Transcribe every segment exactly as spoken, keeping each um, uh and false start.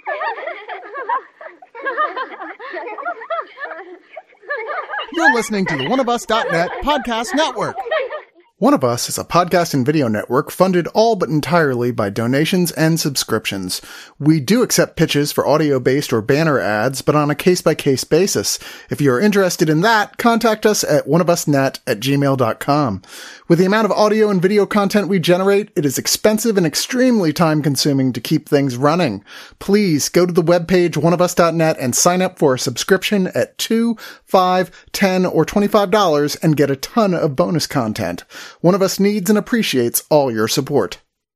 You're listening to the one of us dot net podcast network. One of Us is a podcast and video network funded all but entirely by donations and subscriptions. We do accept pitches for audio-based or banner ads, but on a case-by-case basis. If you are interested in that, contact us at one of us net at gmail dot com. With the amount of audio and video content we generate, it is expensive and extremely time-consuming to keep things running. Please go to the webpage one of us dot net and sign up for a subscription at two dollars, five dollars, ten dollars, or twenty-five dollars and get a ton of bonus content. One of Us needs and appreciates all your support.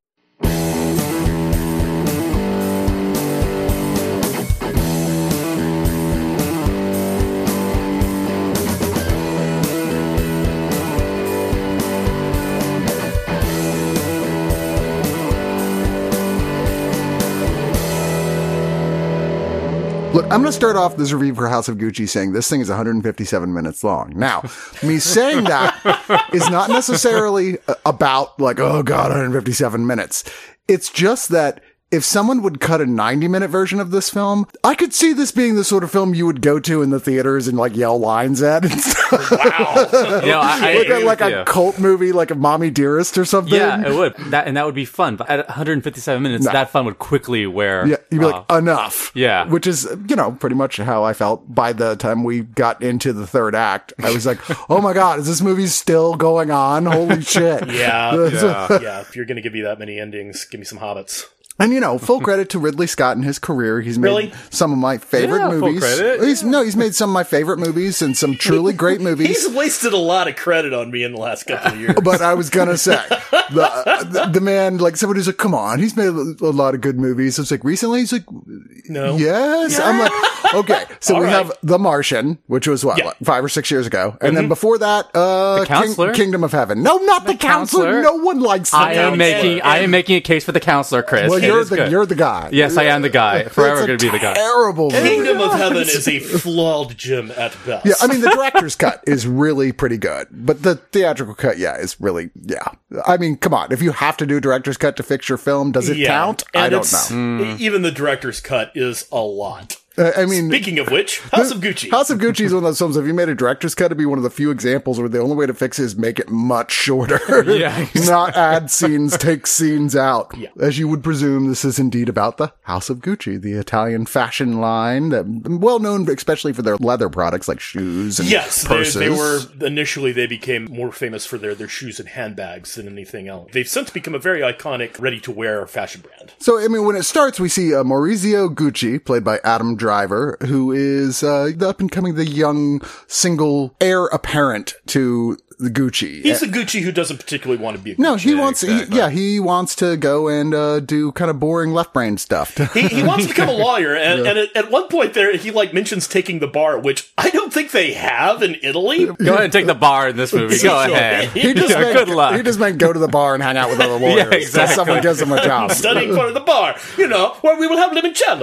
Look, I'm going to start off this review for House of Gucci saying this thing is one hundred fifty-seven minutes long. Now, me saying that is not necessarily about like, oh God, one hundred fifty-seven minutes. It's just that if someone would cut a ninety minute version of this film, I could see this being the sort of film you would go to in the theaters and like yell lines at and stuff. Wow. You know, I, I like a, like a you. cult movie, like a Mommy Dearest or something. Yeah, it would. That, and that would be fun. But at one hundred fifty-seven minutes, No. that fun would quickly wear. Yeah, you'd be uh, like, enough. Yeah. Which is, you know, pretty much how I felt by the time we got into the third act. I was like, oh my God, is this movie still going on? Holy shit. Yeah, Yeah. yeah. If you're going to give me that many endings, give me some Hobbits. And, you know, full credit to Ridley Scott and his career. He's made Really? some of my favorite Yeah, full movies. credit, He's, No, he's made some of my favorite movies and some truly great movies. He's wasted a lot of credit on me in the last couple of years. But I was gonna say, the, the, the man, like, somebody who's like, come on, he's made a, a lot of good movies. It's like, recently? He's like, No. yes. I'm like, okay. So All we right. have The Martian, which was what, Yeah. like five or six years ago. And then before that, uh, The Counselor? King- Kingdom of Heaven. No, not The, Counselor. Counselor? No one likes The I am Counselor. making. I am making a case for the counselor, Chris. Well, It you're is the, good. you're the guy. Yes, I am the guy. Forever It's a going to be the guy. terrible movie. Kingdom of Heaven is a flawed gem at best. Yeah, I mean, the director's cut is really pretty good, but the theatrical cut, yeah, is really, yeah. I mean, come on. If you have to do a director's cut to fix your film, does it Yeah. count? And I don't it's- know. Even the director's cut is a lot. Uh, I mean, Speaking of which, House of Gucci. House of Gucci is one of those films. If you made a director's cut, it'd be one of the few examples where the only way to fix it is make it much shorter. Yeah, Not add scenes, take scenes out. Yeah. As you would presume, this is indeed about the House of Gucci, the Italian fashion line that well known, especially for their leather products like shoes and Yes, they, purses. they were initially they became more famous for their, their shoes and handbags than anything else. They've since become a very iconic, ready-to-wear fashion brand. So, I mean, when it starts, we see uh, Maurizio Gucci, played by Adam Driver, who is uh, the up-and-coming, the young, single heir apparent to the Gucci. He's the Gucci who doesn't particularly want to be a Gucci. No, he Yeah, wants, exactly. he, yeah, he wants to go and uh, do kind of boring left-brain stuff. He, he wants to become a lawyer, and, and at, at one point there, he like mentions taking the bar, which I don't think they have in Italy. Go ahead and take the bar in this movie. Go Sure. ahead. He just Yeah, meant, good luck. He just meant go to the bar and hang out with other lawyers. Yeah, Till exactly. someone gives him a job. Studying for the bar, you know, where we will have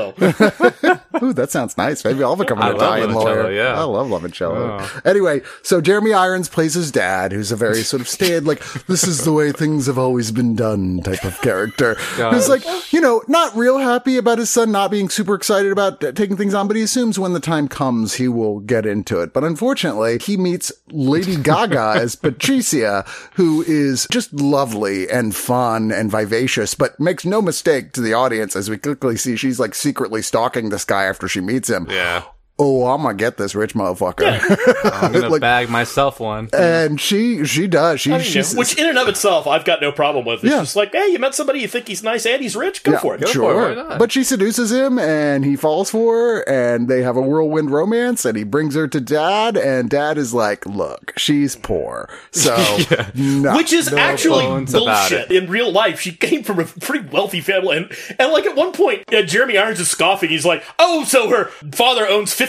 limoncello. Ooh, that sounds nice. Maybe I'll become an I love Italian limoncello, lawyer. yeah. I love limoncello. Oh. Anyway, so Jeremy Irons plays his dad, who's a very sort of staid, like, this is the way things have always been done type of character. Gosh. Who's like, you know, not real happy about his son not being super excited about uh, taking things on, but he assumes when the time comes, he will get into it. But unfortunately, he meets Lady Gaga as Patricia, who is just lovely and fun and vivacious, but makes no mistake to the audience as we quickly see she's like secretly stalking this guy after she meets him. Yeah. Oh, I'm gonna get this rich motherfucker. I'm gonna Like- bag myself one. And she, she does. She, I mean, she's, which in and of itself, I've got no problem with. It's Yeah. just like, hey, you met somebody you think he's nice and he's rich? Go yeah, for it. Go for sure. it, why not? But she seduces him and he falls for her and they have a whirlwind romance and he brings her to dad and dad is like, look, she's poor. So, no. Which is No actually bones about bullshit. it. In real life, she came from a pretty wealthy family. And, and like, at one point, uh, Jeremy Irons is scoffing. He's like, oh, so her father owns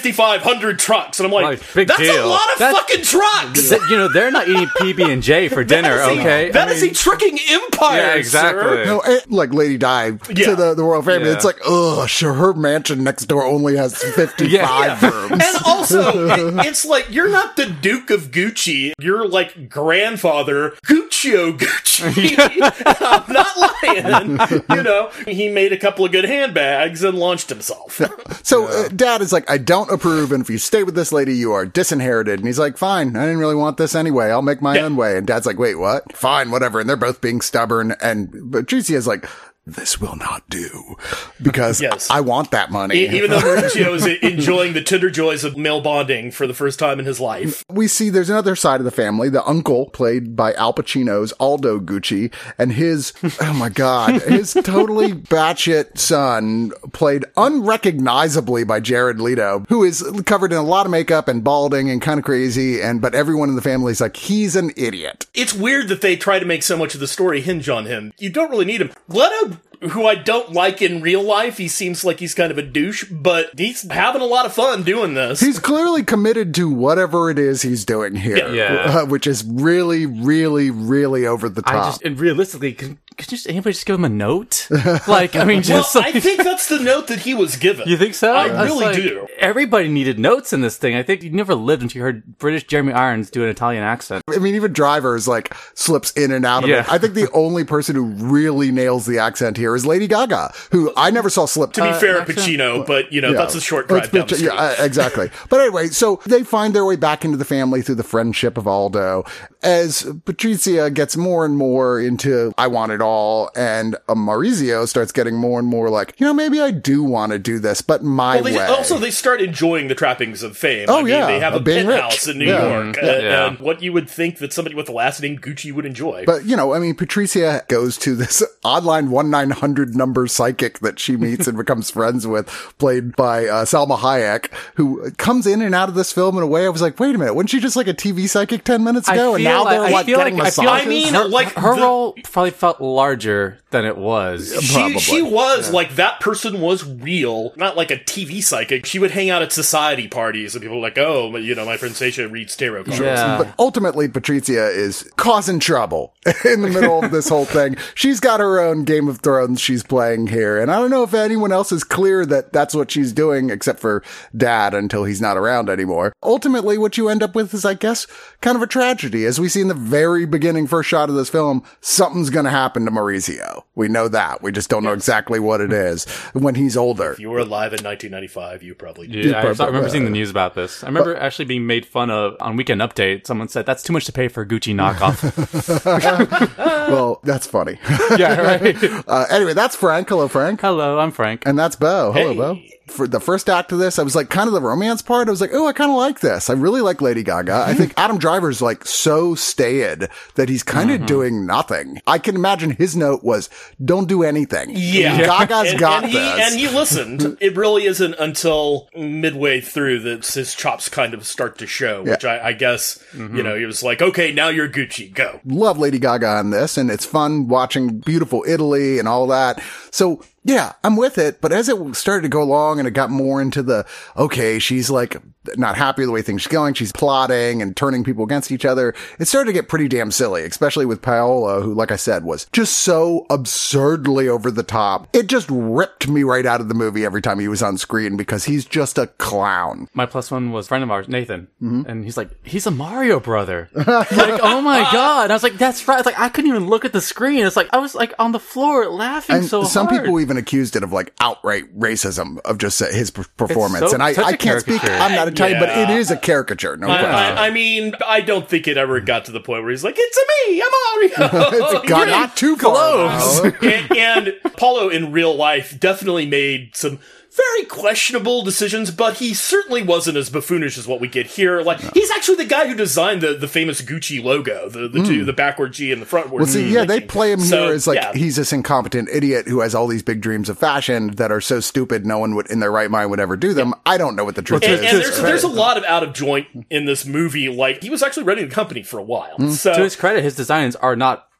fifty-five hundred trucks. And I'm like, Like, big that's deal. a lot of That's- fucking trucks. Th- You know, they're not eating P B and J for dinner, That is a- okay? That I is mean- a trucking empire, Yeah, exactly. sir. No, it, like Lady Di Yeah. to the, the royal family. Yeah. It's like, ugh, sure, her mansion next door only has fifty-five Yeah. rooms. And also, it- it's like, you're not the Duke of Gucci. You're like grandfather Guccio Gucci. I'm not lying. You know, he made a couple of good handbags and launched himself. So uh, Dad is like, I don't approve, and if you stay with this lady, you are disinherited. And he's like, fine, I didn't really want this anyway. I'll make my Yeah. own way. And Dad's like, wait, what? Fine, whatever. And they're both being stubborn. And Patricia's like, this will not do because Yes. I want that money. E- Even though Mauricio is enjoying the tender joys of male bonding for the first time in his life. We see there's another side of the family, the uncle played by Al Pacino's Aldo Gucci, and his, oh my God, his totally batshit son played unrecognizably by Jared Leto, who is covered in a lot of makeup and balding and kind of crazy. And, but everyone in the family is like, he's an idiot. It's weird that they try to make so much of the story hinge on him. You don't really need him. Leto, who I don't like in real life, he seems like he's kind of a douche, but he's having a lot of fun doing this. He's clearly committed to whatever it is he's doing here, Yeah. uh, which is really, really, really over the top. I just, and realistically, can, can just anybody just give him a note? Like, I mean, well, just like. I think that's the note that he was given. You think so? I That's really like- do. Everybody needed notes in this thing. I think you never lived until you heard British Jeremy Irons do an Italian accent. I mean, even Drivers like slips in and out of Yeah. it. I think the only person who really nails the accent here is Lady Gaga, who I never saw slip. To be fair, accent? Pacino, but, you know, Yeah. that's a short drive Let's down be- the street. Yeah, uh, exactly. But anyway, so they find their way back into the family through the friendship of Aldo as Patricia gets more and more into I want it all, and uh, Maurizio starts getting more and more like, you know, maybe I do want to do this, but my Well, they, way. also, they start enjoying the trappings of fame. Oh, I mean, yeah, they have a being penthouse rich. in New Yeah. York, uh, Yeah. and what you would think that somebody with the last name Gucci would enjoy. But, you know, I mean, Patricia goes to this oddline one nine hundred number psychic that she meets and becomes friends with, played by uh, Salma Hayek, who comes in and out of this film in a way I was like, wait a minute, wasn't she just like a T V psychic ten minutes I ago? And feel now like- they're I like feel getting like- I feel massages? I mean, her, like, her the- role probably felt larger than it was. She, Probably. she was like, that person was real, not like a T V psychic. She would hang out at society parties and people were like, oh, you know, my friend Seisha reads tarot cards. Yeah. But ultimately, Patricia is causing trouble in the middle of this whole thing. She's got her own Game of Thrones she's playing here. And I don't know if anyone else is clear that that's what she's doing, except for Dad until he's not around anymore. Ultimately, what you end up with is, I guess, kind of a tragedy. As we see in the very beginning, first shot of this film, something's going to happen to Maurizio. We know that. We just don't know exactly what it is when he's older. If you were alive in nineteen ninety-five, you probably did. Yeah, I, probably- saw- I remember seeing the news about this. I remember actually being made fun of on Weekend Update. Someone said, that's too much to pay for a Gucci knockoff. Well, that's funny. Yeah, right. uh, anyway, that's Frank. Hello, Frank. Hello, I'm Frank. And that's Bo. Hello, Hey. Bo. For the first act of this, I was like, kind of the romance part. I was like, oh, I kind of like this. I really like Lady Gaga. I think Adam Driver's like so staid that he's kind of doing nothing. I can imagine his note was, don't do anything. Yeah. Gaga's and, got and he, this. And he listened. It really isn't until midway through that his chops kind of start to show, which I, I guess, you know, he was like, okay, now you're Gucci, go. Love Lady Gaga on this, and it's fun watching beautiful Italy and all that. So, yeah, I'm with it. But as it started to go along and it got more into the, okay, she's like not happy with the way things are going. She's plotting and turning people against each other. It started to get pretty damn silly, especially with Paolo, who, like I said, was just so absurdly over the top. It just ripped me right out of the movie every time he was on screen because he's just a clown. My plus one was a friend of ours, Nathan. And he's like, he's a Mario brother. Like, oh my God. And I was like, that's right. It's like, I couldn't even look at the screen. It's like, I was like on the floor laughing And so some hard. people even accused it of like outright racism of just uh, his p- performance. so- and I, such I a can't speak. caricature. I'm not Italian, but it Yeah. is a caricature. No I, question. I, I mean, I don't think it ever got to the point where he's like, it's a me, I'm Mario. It's got not too close. and, and Paulo in real life definitely made some very questionable decisions, but he certainly wasn't as buffoonish as what we get here. Like, he's actually the guy who designed the, the famous Gucci logo, the the, two, the backward G and the frontward Well, see, G. yeah, they play him So, here as like yeah. he's this incompetent idiot who has all these big dreams of fashion that are so stupid no one would in their right mind would ever do them. I don't know what the truth And, is. and there's, there's a lot of out of joint in this movie. Like, he was actually running the company for a while. So, to his credit, his designs are not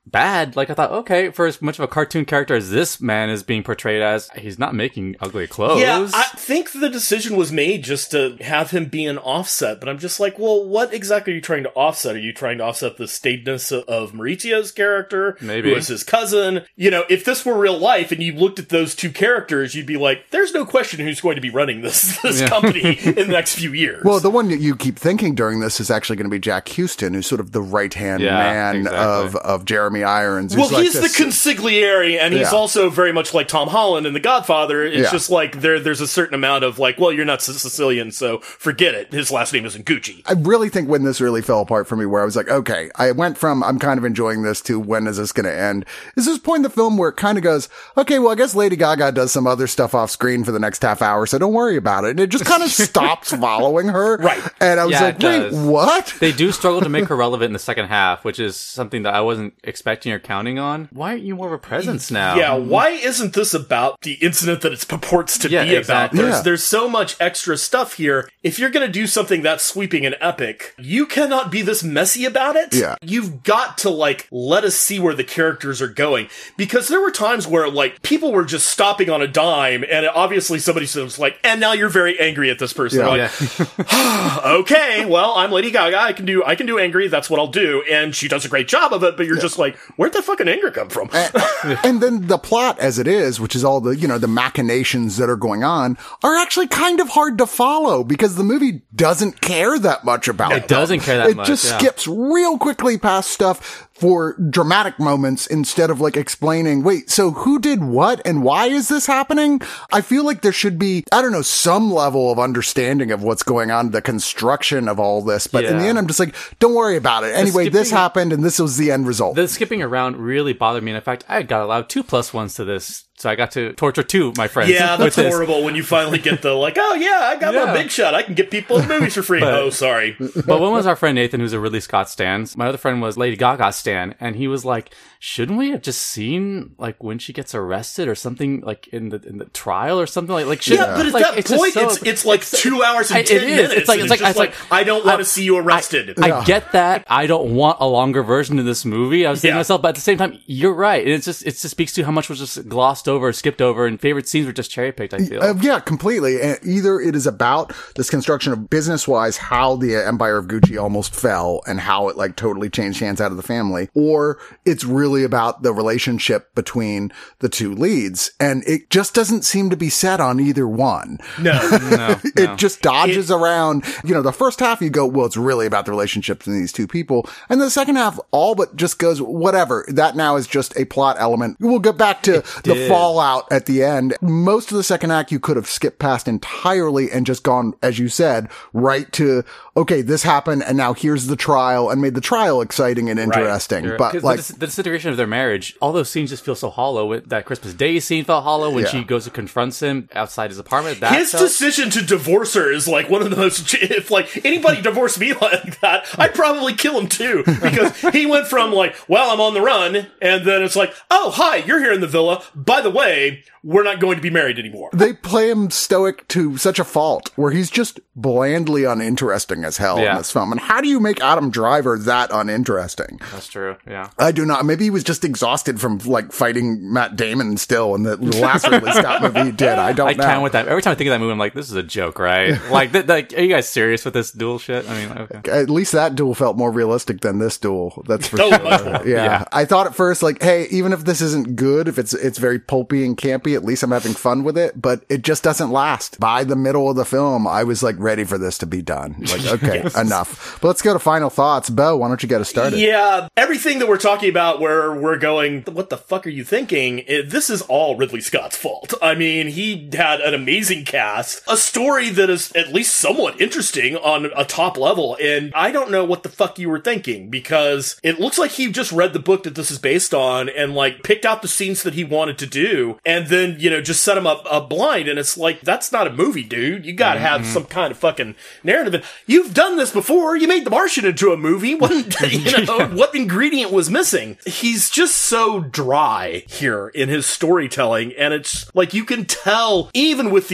bad. Like, I thought, okay, for as much of a cartoon character as this man is being portrayed as, he's not making ugly clothes. Yeah, I think the decision was made just to have him be an offset, but I'm just like, well, what exactly are you trying to offset? Are you trying to offset the staidness of, of Maurizio's character? Maybe. Who is his cousin? You know, if this were real life and you looked at those two characters, you'd be like, there's no question who's going to be running this, this Yeah. company in the next few years. Well, the one that you keep thinking during this is actually going to be Jack Houston, who's sort of the right-hand Yeah, man exactly. of, of Jeremy Irons. Well, who's like he's this- the consigliere, and he's Yeah. also very much like Tom Holland in The Godfather. It's Yeah. just like there, there's a certain amount of like, well, you're not Sicilian, so forget it. His last name isn't Gucci. I really think when this really fell apart for me, where I was like, okay, I went from I'm kind of enjoying this to when is this going to end? Is this point in the film where it kind of goes, okay, well, I guess Lady Gaga does some other stuff off screen for the next half hour, so don't worry about it. And it just kind of stops following her. Right. And I was Yeah, like, it wait, does. what? They do struggle to make her relevant in the second half, which is something that I wasn't expecting or counting on. Why aren't you more of a presence now? Yeah, why isn't this about the incident that it purports to Yeah, be exactly. about? There's, Yeah. there's so much extra stuff here. If you're going to do something that sweeping and epic, you cannot be this messy about it. Yeah. You've got to, like, let us see where the characters are going. Because there were times where, like, people were just stopping on a dime, and obviously somebody was like, and now you're very angry at this person. Yeah. Like, Yeah. okay, well, I'm Lady Gaga. I can do, I can do angry. That's what I'll do. And she does a great job of it, but you're just like, where'd that fucking anger come from? And then the plot as it is, which is all the, you know, the machinations that are going on, are actually kind of hard to follow because the movie doesn't care that much about It doesn't care that it much, just yeah. skips real quickly past stuff for dramatic moments instead of like explaining, wait, so who did what and why is this happening? I feel like there should be, I don't know, some level of understanding of what's going on, the construction of all this. But in the Yeah. end, I'm just like, don't worry about it. Anyway, this skipping- happened and this was the end result. The skipping around really bothered me. And in fact, I got allowed two plus ones to this. So I got to torture two, my friends. Yeah, with that's this. horrible when you finally get the, like, oh yeah, I got Yeah. my big shot. I can get people in movies for free. But- oh, sorry. But one was our friend Nathan, who's a Ridley Scott stan. My other friend was Lady Gaga stan, and he was like, "Shouldn't we have just seen like when she gets arrested or something, like in the in the trial or something like like?" Should, Yeah, but at like, that it's just point, so- it's it's like two hours and I- ten it is. minutes. It's like- and it's like- just it's like- I don't want I- to see you arrested. I get that. I don't want a longer version of this movie. I was thinking Yeah. to myself, but at the same time, you're right. It's just it just speaks to how much was just glossed over, skipped over, and favorite scenes were just cherry picked. I feel. Uh, yeah, completely. And either it is about this construction of business wise, how the empire of Gucci almost fell and how it like totally changed hands out of the family, or it's really about the relationship between the two leads. And it just doesn't seem to be set on either one. No. no, It no. just dodges around. You know, the first half you go, well, it's really about the relationship between these two people. And the second half all but just goes, whatever. That now is just a plot element. We'll get back to the did. fallout at the end. Most of the second act you could have skipped past entirely and just gone, as you said, right to, okay, this happened and now here's the trial, and made the trial exciting and interesting. Sure. But 'Cause like, the, dis- the disintegration of their marriage, all those scenes just feel so hollow. With that Christmas Day scene felt hollow when Yeah. she goes and confronts him outside his apartment. That His felt- decision to divorce her is like one of the most. If like anybody divorced me like that, I'd probably kill him too. Because he went from like, well, I'm on the run, and then it's like, oh, hi, you're here in the villa. By the way, we're not going to be married anymore. they play him stoic to such a fault where he's just blandly uninteresting as hell in Yeah. this film. And how do you make Adam Driver that uninteresting? That's true. Yeah. I do not. Maybe he was just exhausted from like fighting Matt Damon still in the last Ridley Scott movie he did. I don't I know. can't with that. Every time I think of that movie, I'm like, this is a joke, right? like, th- like, are you guys serious with this dual shit? I mean, okay. At least that duel felt more realistic than this duel. That's for Oh, sure. much more. Yeah. Yeah. I thought at first, like, hey, even if this isn't good, if it's it's very pulpy and campy, at least I'm having fun with it. But it just doesn't last. By the middle of the film, I was like ready for this to be done. Like, okay, enough. But let's go to final thoughts. Bo, why don't you get us started? Yeah, everything that we're talking about where we're going, what the fuck are you thinking? It, this is all Ridley Scott's fault. I mean, he had an amazing cast, a story that is at least somewhat interesting on a top level, and I don't know what the fuck you were thinking, because it looks like he just read the book that this is based on and, like, picked out the scenes that he wanted to do, and then, you know, just set him up, up blind, and it's like, that's not a movie, dude. You gotta have some kind of fucking narrative. You've done this before. You made The Martian into a movie. What, you know, what ingredient was missing? He's just so dry here in his storytelling, and it's like you can tell, even with the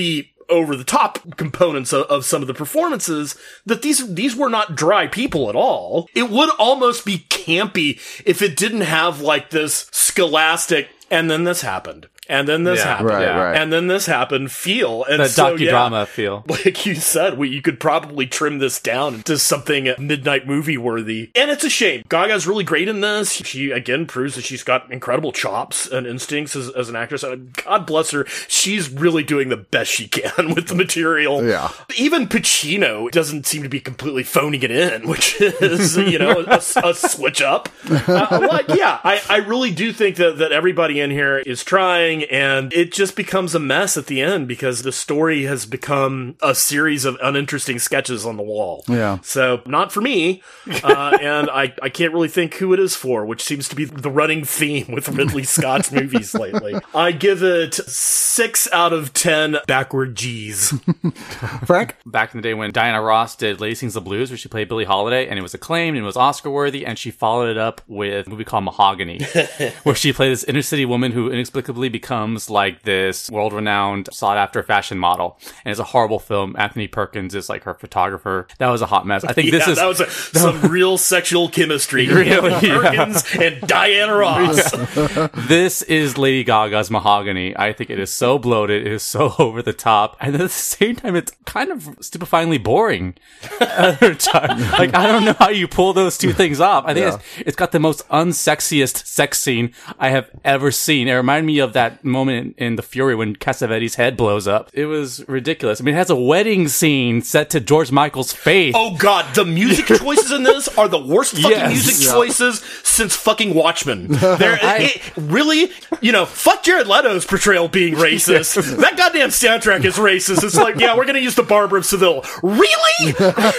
over the top components of, of some of the performances, that these these were not dry people at all. It would almost be campy if it didn't have like this scholastic, and then this happened. And then this Yeah, happened. right, yeah. right. And then this happened. Feel. And The so, docudrama yeah, feel. like you said, we, you could probably trim this down to something midnight movie worthy. And it's a shame. Gaga's really great in this. She, again, proves that she's got incredible chops and instincts as, as an actress. And God bless her. She's really doing the best she can with the material. Yeah. Even Pacino doesn't seem to be completely phoning it in, which is, you know, a, a switch up. Uh, like, yeah, I, I really do think that, that everybody in here is trying, and it just becomes a mess at the end because the story has become a series of uninteresting sketches on the wall. Yeah. So, not for me. Uh, and I, I can't really think who it is for, which seems to be the running theme with Ridley Scott's movies lately. I give it six out of ten backward G's. Frank? Back in the day when Diana Ross did Lady Sings the Blues, where she played Billie Holiday, and it was acclaimed and it was Oscar worthy, and she followed it up with a movie called Mahogany, where she played this inner city woman who inexplicably becomes like this world-renowned, sought-after fashion model. And it's a horrible film. Anthony Perkins is like her photographer. That was a hot mess. I think Yeah, this is that was a, some real sexual chemistry. Really, yeah. Perkins and Diana Ross. This is Lady Gaga's Mahogany. I think it is so bloated. It is so over the top. And at the same time, it's kind of stupefyingly boring. Other time. Like, I don't know how you pull those two things off. I think Yeah. it's, it's got the most unsexiest sex scene I have ever seen. It reminded me of that moment in, in The Fury when Cassavetes' head blows up. It was ridiculous. I mean, it has a wedding scene set to George Michael's Faith. Oh god, the music choices in this are the worst fucking Yes. music Yeah. choices since fucking Watchmen. They're, I- it, really, you know, fuck Jared Leto's portrayal being racist. That goddamn soundtrack is racist. It's like, yeah, we're gonna use the Barbara of Seville. Really?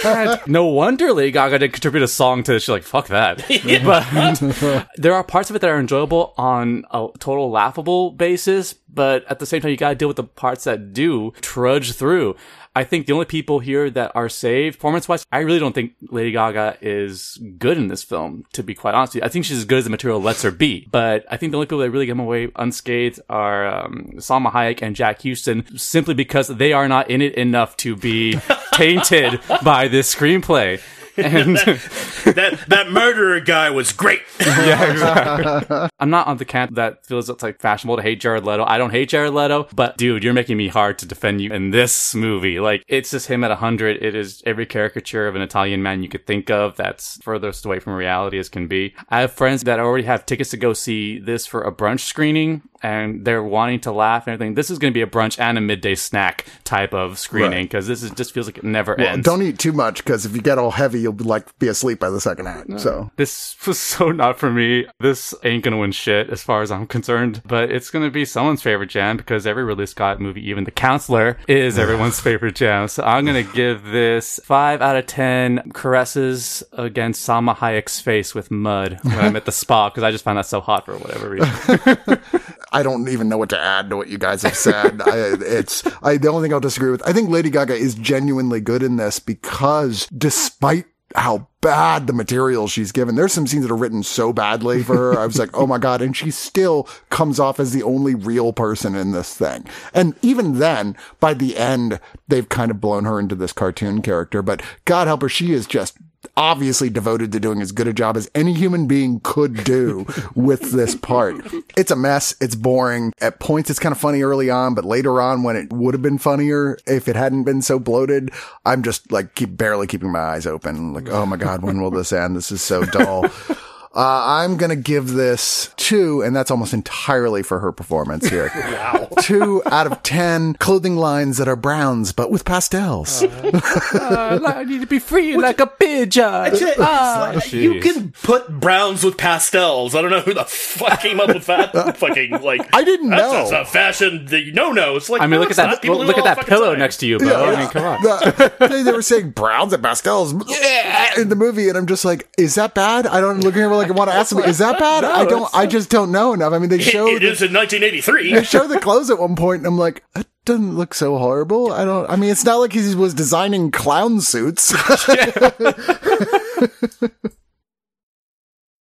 No wonder Lady Gaga didn't contribute a song to this. She's like, fuck that. But there are parts of it that are enjoyable on a total laughable basis, but at the same time, you gotta deal with the parts that do trudge through. I think the only people here that are saved, performance-wise, I really don't think Lady Gaga is good in this film, to be quite honest with you. I think she's as good as the material lets her be. But I think the only people that really get away unscathed are um, Salma Hayek and Jack Houston, simply because they are not in it enough to be tainted by this screenplay. And that that murderer guy was great. yeah, exactly. I'm not on the camp that feels it's like fashionable to hate Jared Leto. I don't hate Jared Leto, but dude, you're making me hard to defend you in this movie. Like, it's just him at one hundred. It is every caricature of an Italian man you could think of that's furthest away from reality as can be. I have friends that already have tickets to go see this for a brunch screening, and they're wanting to laugh and everything. This is going to be a brunch and a midday snack type of screening, because this is just feels like it never Well, ends. don't eat too much, because if you get all heavy, you'll be like be asleep by the second act. So This was so not for me. This ain't gonna win shit as far as I'm concerned, but it's gonna be someone's favorite jam, because every Ridley Scott movie, even The Counselor, is everyone's favorite jam. So I'm gonna give this five out of ten caresses against Salma Hayek's face with mud when I'm at the spa, because I just found that so hot for whatever reason. I don't even know what to add to what you guys have said. I, it's I, the only thing I'll disagree with. I think Lady Gaga is genuinely good in this, because despite how bad the material she's given, there's some scenes that are written so badly for her. I was like, oh my God. And she still comes off as the only real person in this thing. And even then, by the end, they've kind of blown her into this cartoon character, but God help her, she is just obviously devoted to doing as good a job as any human being could do with this part. It's a mess. It's boring. At points, it's kind of funny early on, but later on, when it would have been funnier if it hadn't been so bloated, I'm just like keep barely keeping my eyes open. Like, oh my God, when will this end? This is so dull. Uh, I'm going to give this two, and that's almost entirely for her performance here. Wow. Two out of ten clothing lines that are browns, but with pastels. uh, I need to be free like a pigeon. It's Ah, like, you jeez. can put browns with pastels. I don't know who the fuck came up with that fucking, like, I didn't that's, know. That's a fashion that no no. It's like, I mean, no, look at it's that. not. People Look, do look it at all that fucking pillow time. next to you, Bo. I mean, come on. The- they, they were saying browns and pastels in the movie, and I'm just like, is that bad? I don't look here like I want to ask them, is that bad? I don't. I just don't know enough. I mean, they It, show it the, is in nineteen eighty-three. they show the clothes at one point, and I'm like, it doesn't look so horrible. I don't. I mean, it's not like he was designing clown suits.